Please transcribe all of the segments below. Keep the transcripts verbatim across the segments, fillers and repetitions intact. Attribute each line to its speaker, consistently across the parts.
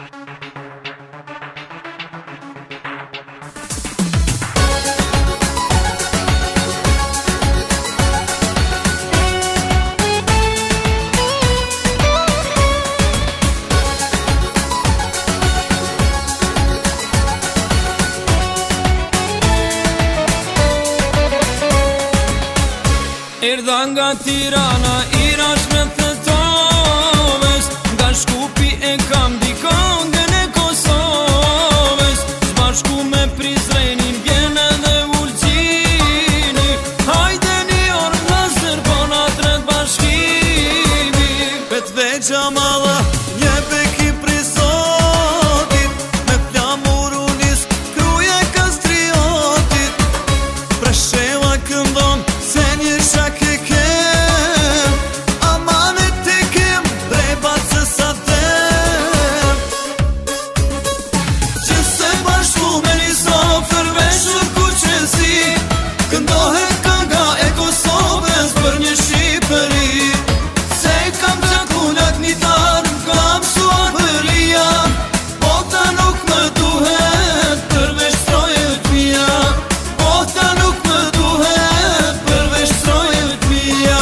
Speaker 1: Erdha nga Tirana, Irash me të toves, nga Shkupi e kam di kongën e Kosovës. Zbashku me Prizrenin, vjen edhe Ulqini, hajde një orë vllazër, po na tret bashkimi.
Speaker 2: Vet veqa malla, një beki prizotit, me flamur unis, kruje kastriotit. Presheva këndon, se një shak e kem, amanet e kem, dreba që sa tem. Që se bashku me një sofer veshur ku qësi, këndohet kënga e Kosovës për një Shqipëri. Se kam gjakunat një tarë, kam suar përia, bota nuk më duhet përveç strojet mia. Bota nuk më duhet përveç strojet mia.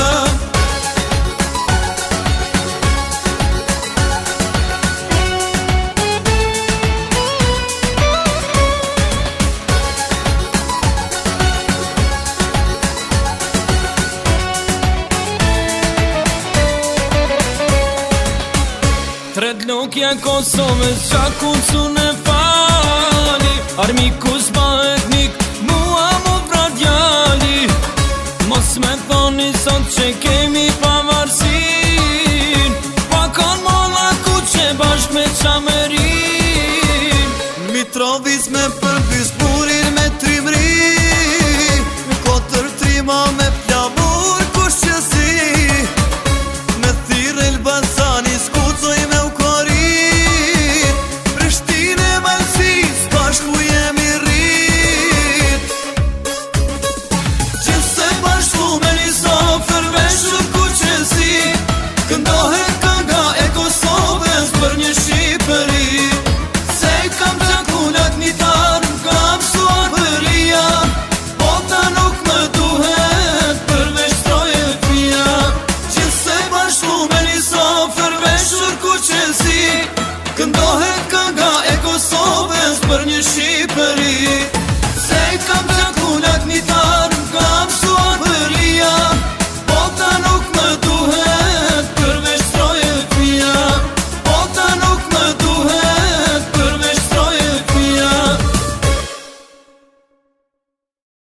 Speaker 1: Tret lokja Kosovës, qakun su në fali, armikus ma etnik, mua mu pra djali. Mos me thoni sot që kemi pavarësin, pa kon molla ku që bashk me Qamerin.
Speaker 2: Mitrovic me përbys, burin me trimri, kotër trima me plamur kush qësi. Me thirë Elbasani, skucoj me Ukorin, Prishtine Malsis, bashku jemi rrit. Që se bashku me një sofer veshur ku qësi, këndohet kënga e Kosovës për një Shqipëri. Se kam gjakunat një tarë, kam suar përia, bota nuk më duhet përveç strojet mia. Që se bashku me një sofer veshur ku qësi, këndohet kënga e Kosovës për një Shqipëri.